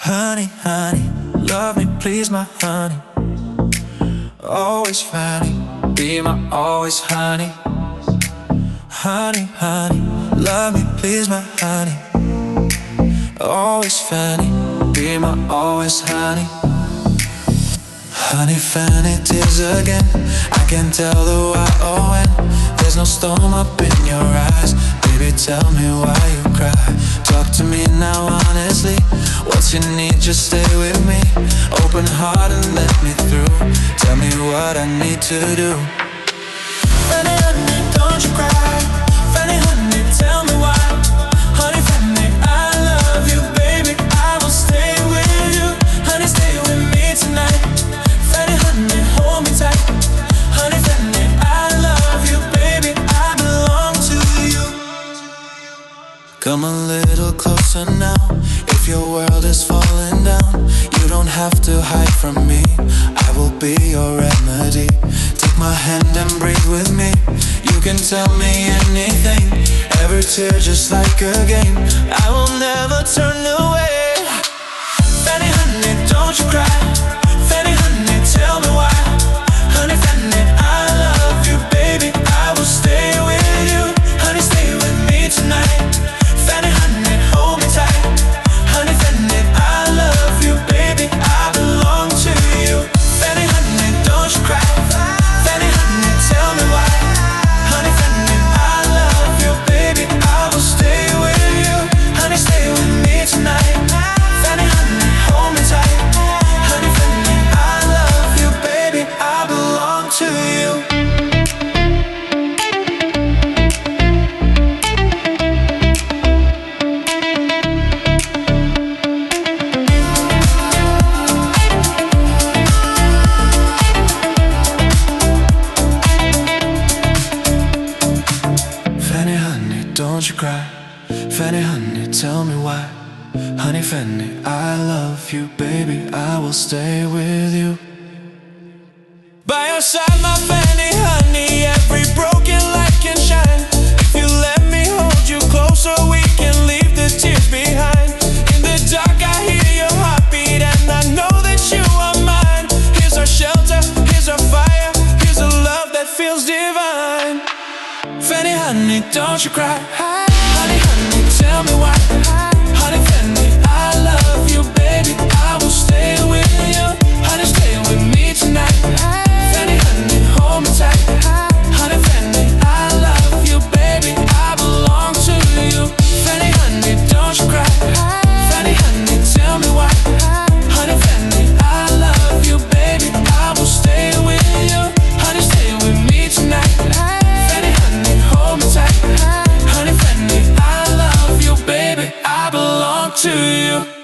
Honey, honey, love me please my honey. Always Fanny, be my always honey. Honey, honey, love me please my honey. Always Fanny, be my always honey. Honey, Fanny, tears again. I can tell the why or when. There's no storm up in your eyes. Baby, tell me why you cry. Talk to me now honestly. What you need, just stay with me. Open heart and let me through. Tell me what I need to do. Fanny, honey, don't you cry. Fanny, honey, tell me why. Honey, Fanny, I love you, baby, I will stay with you. Honey, stay with me tonight. Fanny, honey, hold me tight. Honey, Fanny, I love you, baby, I belong to you. Come a little closer now. If your world is falling down, you don't have to hide from me. I will be your remedy. Take my hand and breathe with me. You can tell me anything. Every tear just like a game. I will never turn away. Fanny, honey, don't you cry. Fanny, honey, tell me why. Honey, Fanny, I love you, baby, I will stay with you. Honey, stay with me tonight. Fanny, honey, hold me tight. Honey, Fanny, I love you, baby, I belong to you. Fanny, honey, don't you cry. Fanny, honey, tell me why. Honey, Fanny, I love you, baby, I will stay with you. Honey, stay with me tonight. Fanny, honey, hold me tight. Honey, Fanny, I love you, baby, I belong to you. Fanny, honey, don't you cry. Fanny, honey, tell me why. Honey, Fanny, I love you, baby, I will stay with you. By your side, my Fanny, honey, every broken light can shine. If you let me hold you closer, we can leave the tears behind. In the dark, I hear your heartbeat, and I know that you are mine. Here's our shelter, here's our fire, here's a love that feels divine. Fanny, honey, don't you cry. Honey, honey, tell me why. Honey, Fanny, I love you, baby, I will stay with you. Honey, stay with me tonight. Fanny, honey, hold me tight. Honey, Fanny, I love you, baby, I belong to you. Fanny, honey, don't you cry. Fanny, honey, tell me why. Honey, Fanny, I love you, baby, I will stay with you. Honey, stay with me tonight. Fanny, honey, hold me tight. Honey, Fanny, I love you, baby, I belong to you.